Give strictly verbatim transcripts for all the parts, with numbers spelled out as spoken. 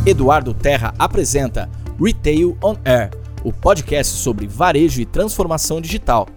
Eduardo Terra apresenta Retail on Air, o podcast sobre varejo e transformação digital.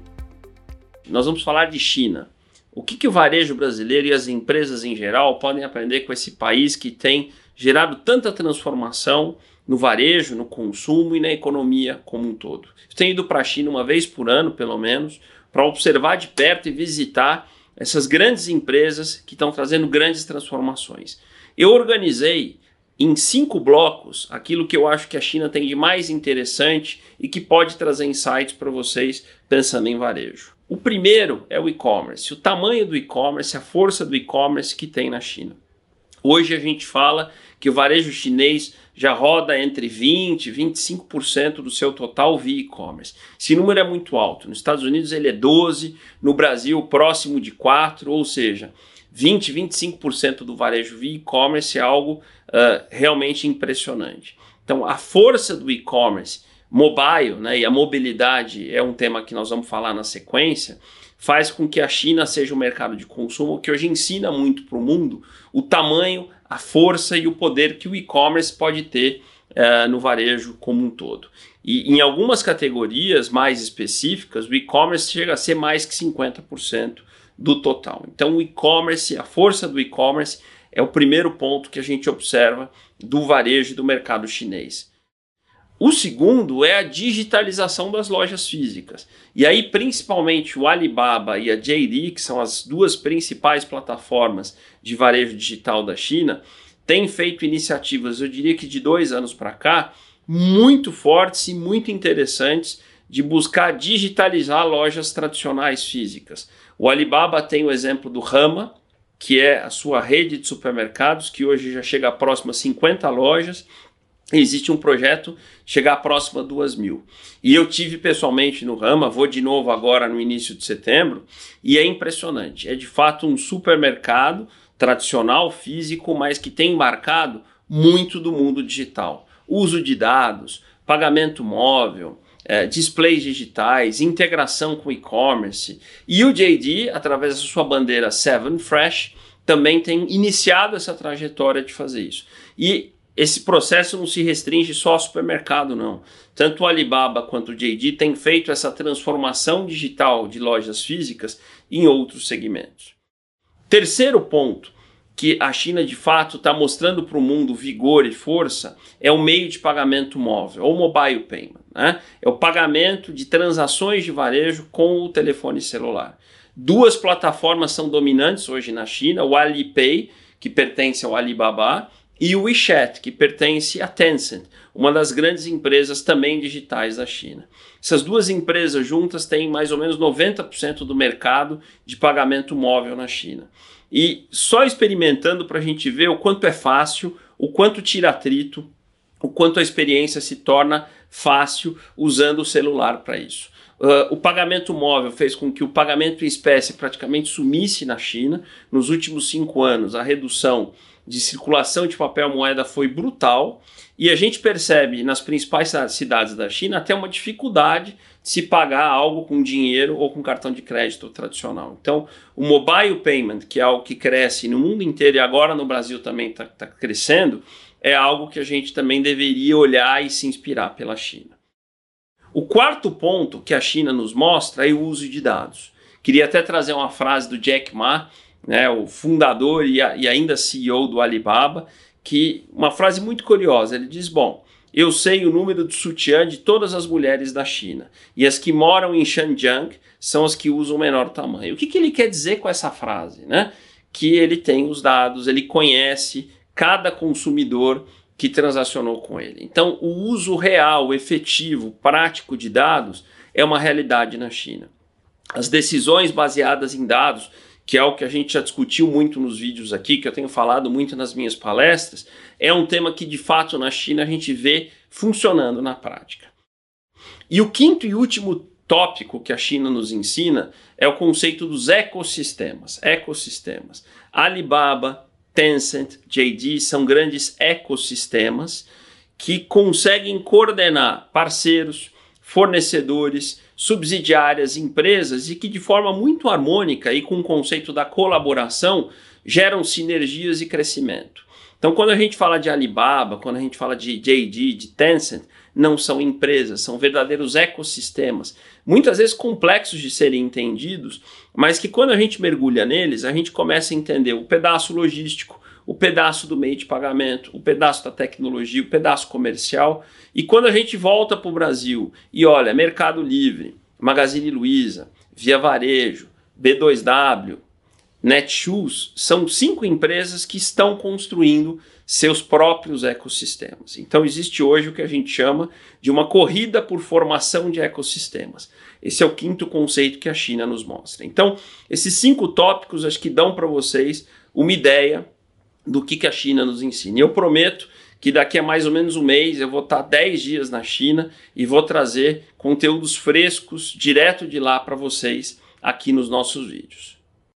Nós vamos falar de China. O que, que o varejo brasileiro e as empresas em geral podem aprender com esse país que tem gerado tanta transformação no varejo, no consumo e na economia como um todo. Eu tenho ido para a China uma vez por ano, pelo menos, para observar de perto e visitar essas grandes empresas que estão trazendo grandes transformações. Eu organizei em cinco blocos aquilo que eu acho que a China tem de mais interessante e que pode trazer insights para vocês pensando em varejo. O primeiro é o e-commerce, o tamanho do e-commerce, a força do e-commerce que tem na China. Hoje a gente fala que o varejo chinês já roda entre vinte por cento e vinte e cinco por cento do seu total via e-commerce. Esse número é muito alto. Nos Estados Unidos ele é doze por cento, no Brasil próximo de quatro por cento, ou seja, vinte por cento, vinte e cinco por cento do varejo via e-commerce é algo uh, realmente impressionante. Então a força do e-commerce mobile, né, e a mobilidade é um tema que nós vamos falar na sequência, faz com que a China seja um mercado de consumo que hoje ensina muito para o mundo o tamanho, a força e o poder que o e-commerce pode ter uh, no varejo como um todo. E em algumas categorias mais específicas, o e-commerce chega a ser mais que cinquenta por cento do total. Então o e-commerce, a força do e-commerce é o primeiro ponto que a gente observa do varejo e do mercado chinês. O segundo é a digitalização das lojas físicas. E aí, principalmente o Alibaba e a J D, que são as duas principais plataformas de varejo digital da China, têm feito iniciativas, eu diria que de dois anos para cá, muito fortes e muito interessantes de buscar digitalizar lojas tradicionais físicas. O Alibaba tem o exemplo do Hema, que é a sua rede de supermercados, que hoje já chega a próximo a cinquenta lojas. Existe um projeto chegar próximo a duas mil. E eu tive pessoalmente no Hema, vou de novo agora no início de setembro, e é impressionante. É de fato um supermercado tradicional, físico, mas que tem embarcado muito do mundo digital. Uso de dados, pagamento móvel, é, displays digitais, integração com e-commerce. E o J D, através da sua bandeira Seven Fresh, também tem iniciado essa trajetória de fazer isso. E esse processo não se restringe só ao supermercado, não. Tanto o Alibaba quanto o J D têm feito essa transformação digital de lojas físicas em outros segmentos. Terceiro ponto que a China de fato está mostrando para o mundo vigor e força é o meio de pagamento móvel, ou mobile payment, né? É o pagamento de transações de varejo com o telefone celular. Duas plataformas são dominantes hoje na China, o Alipay, que pertence ao Alibaba, e o WeChat, que pertence à Tencent, uma das grandes empresas também digitais da China. Essas duas empresas juntas têm mais ou menos noventa por cento do mercado de pagamento móvel na China. E só experimentando para a gente ver o quanto é fácil, o quanto tira atrito, o quanto a experiência se torna fácil usando o celular para isso. Uh, o pagamento móvel fez com que o pagamento em espécie praticamente sumisse na China. Nos últimos cinco anos, a redução de circulação de papel moeda foi brutal e a gente percebe nas principais cidades da China até uma dificuldade de se pagar algo com dinheiro ou com cartão de crédito tradicional. Então, o mobile payment, que é algo que cresce no mundo inteiro e agora no Brasil também está tá crescendo, é algo que a gente também deveria olhar e se inspirar pela China. O quarto ponto que a China nos mostra é o uso de dados. Queria até trazer uma frase do Jack Ma, né, o fundador e, a, e ainda C E O do Alibaba, que uma frase muito curiosa, ele diz, bom, eu sei o número de sutiã de todas as mulheres da China, e as que moram em Xinjiang são as que usam o menor tamanho. O que, que ele quer dizer com essa frase? Né? Que ele tem os dados, ele conhece cada consumidor que transacionou com ele. Então, o uso real, efetivo, prático de dados é uma realidade na China. As decisões baseadas em dados, que é o que a gente já discutiu muito nos vídeos aqui, que eu tenho falado muito nas minhas palestras, é um tema que de fato na China a gente vê funcionando na prática. E o quinto e último tópico que a China nos ensina é o conceito dos ecossistemas. Ecossistemas. Alibaba, Tencent, J D são grandes ecossistemas que conseguem coordenar parceiros, fornecedores, subsidiárias, empresas e que de forma muito harmônica e com o conceito da colaboração geram sinergias e crescimento. Então, quando a gente fala de Alibaba, quando a gente fala de J D, de Tencent, não são empresas, são verdadeiros ecossistemas, muitas vezes complexos de serem entendidos, mas que quando a gente mergulha neles, a gente começa a entender o pedaço logístico, o pedaço do meio de pagamento, o pedaço da tecnologia, o pedaço comercial. E quando a gente volta para o Brasil e olha Mercado Livre, Magazine Luiza, Via Varejo, B dois W, Netshoes, são cinco empresas que estão construindo seus próprios ecossistemas. Então existe hoje o que a gente chama de uma corrida por formação de ecossistemas. Esse é o quinto conceito que a China nos mostra. Então, esses cinco tópicos acho que dão para vocês uma ideia do que, que a China nos ensina. E eu prometo que daqui a mais ou menos um mês eu vou estar dez dias na China e vou trazer conteúdos frescos direto de lá para vocês aqui nos nossos vídeos.